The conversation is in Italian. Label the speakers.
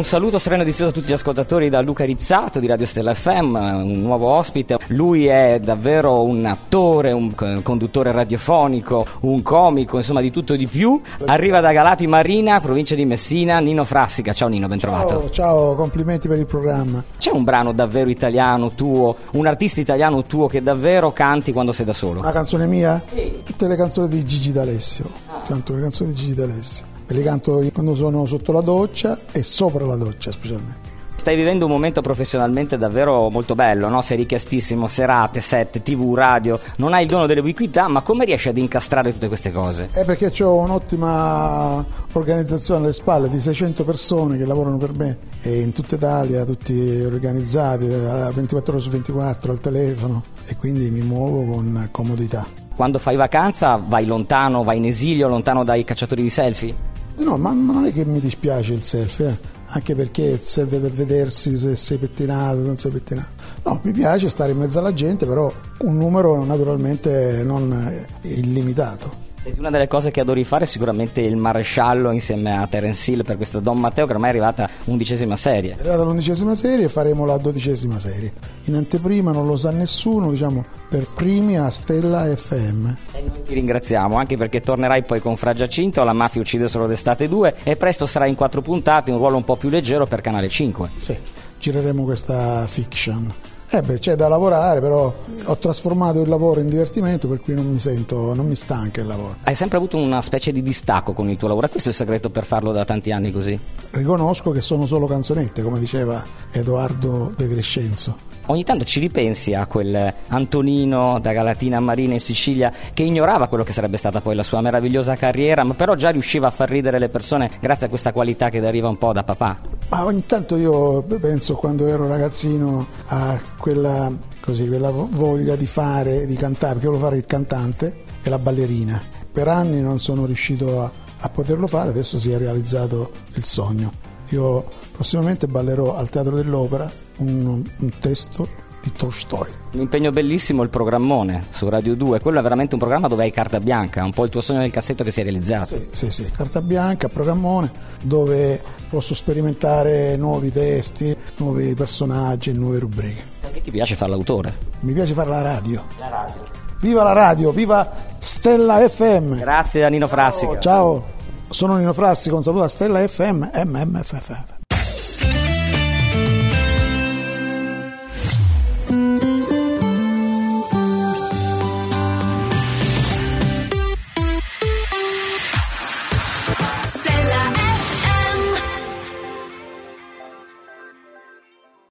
Speaker 1: saluto sereno e disteso a tutti gli ascoltatori da Luca Rizzato di Radio Stella FM, un nuovo ospite. Lui è davvero un attore, un conduttore radiofonico, un comico, insomma di tutto e di più. Arriva da Galati Marina, provincia di Messina, Nino Frassica. Ciao Nino, ben trovato.
Speaker 2: Ciao, complimenti per il programma.
Speaker 1: C'è un brano davvero italiano tuo, un artista italiano tuo che davvero canti quando sei da solo?
Speaker 2: Una canzone mia?
Speaker 1: Sì.
Speaker 2: Tutte le canzoni di Gigi D'Alessio. Canto le canzoni di Gigi D'Alessio. E le canto quando sono sotto la doccia e sopra la doccia specialmente.
Speaker 1: Stai vivendo un momento professionalmente davvero molto bello, no? Sei richiestissimo, serate, set, TV, radio, non hai il dono dell'ubiquità, ma come riesci ad incastrare tutte queste cose?
Speaker 2: È perché ho un'ottima organizzazione alle spalle di 600 persone che lavorano per me e in tutta Italia, tutti organizzati 24 ore su 24 al telefono, e quindi mi muovo con comodità.
Speaker 1: Quando fai vacanza vai lontano, vai in esilio, lontano dai cacciatori di selfie?
Speaker 2: No, ma non è che mi dispiace il selfie, anche perché serve per vedersi se sei pettinato o non sei pettinato. No, mi piace stare in mezzo alla gente, però un numero naturalmente non illimitato.
Speaker 1: Senti, una delle cose che adori fare è sicuramente il maresciallo insieme a Terence Hill per questa Don Matteo, che ormai è arrivata all'11ª serie.
Speaker 2: È arrivata all'11ª serie e faremo la 12ª serie. In anteprima non lo sa nessuno, diciamo, per primi a Stella FM.
Speaker 1: E noi ti ringraziamo, anche perché tornerai poi con Fra Giacinto, La mafia uccide solo d'estate 2, e presto sarai in 4 puntate, un ruolo un po' più leggero per Canale 5.
Speaker 2: Sì, gireremo questa fiction. C'è da lavorare, però ho trasformato il lavoro in divertimento, per cui non mi stanca il lavoro.
Speaker 1: Hai sempre avuto una specie di distacco con il tuo lavoro, questo è il segreto per farlo da tanti anni così?
Speaker 2: Riconosco che sono solo canzonette, come diceva Edoardo De Crescenzo.
Speaker 1: Ogni tanto ci ripensi a quel Antonino da Galatina Marina in Sicilia che ignorava quello che sarebbe stata poi la sua meravigliosa carriera, ma però già riusciva a far ridere le persone grazie a questa qualità che deriva un po' da papà?
Speaker 2: Ma ogni tanto io penso, quando ero ragazzino, a quella voglia di cantare, perché volevo fare il cantante e la ballerina. Per anni non sono riuscito a poterlo fare, adesso si è realizzato il sogno. Io prossimamente ballerò al Teatro dell'Opera un testo di Tolstoi.
Speaker 1: Un impegno bellissimo, il programmone su Radio 2, quello è veramente un programma dove hai carta bianca, un po' il tuo sogno del cassetto che si è realizzato.
Speaker 2: Sì, carta bianca, programmone, dove posso sperimentare nuovi testi, nuovi personaggi e nuove rubriche.
Speaker 1: Perché ti piace fare l'autore?
Speaker 2: Mi piace fare la radio.
Speaker 1: La radio.
Speaker 2: Viva la radio, viva Stella FM.
Speaker 1: Grazie a Nino Frassica.
Speaker 2: Ciao. Sono Nino Frassica, un saluto a Stella FM, MMFF.